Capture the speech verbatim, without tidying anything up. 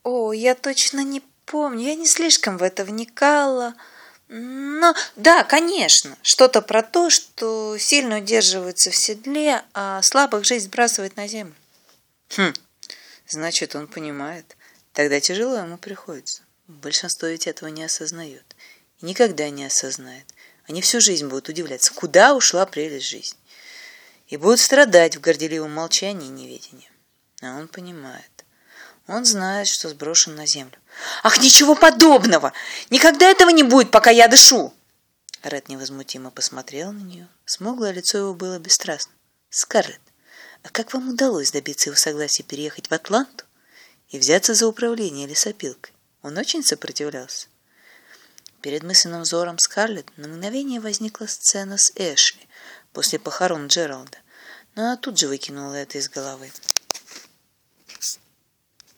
О, я точно не помню, я не слишком в это вникала. Но да, конечно, что-то про то, что сильно удерживается в седле, а слабых жизнь сбрасывает на землю. Хм, значит, он понимает. Тогда тяжело ему приходится. Большинство ведь этого не осознает. И никогда не осознает. Они всю жизнь будут удивляться, куда ушла прелесть жизни. И будут страдать в горделивом молчании и неведении. А он понимает. Он знает, что сброшен на землю. «Ах, ничего подобного! Никогда этого не будет, пока я дышу!» Ред невозмутимо посмотрел на нее. Смуглое лицо его было бесстрастно. «Скарлетт, а как вам удалось добиться его согласия переехать в Атланту и взяться за управление лесопилкой? Он очень сопротивлялся». Перед мысленным взором Скарлетт на мгновение возникла сцена с Эшли после похорон Джералда, но она тут же выкинула это из головы.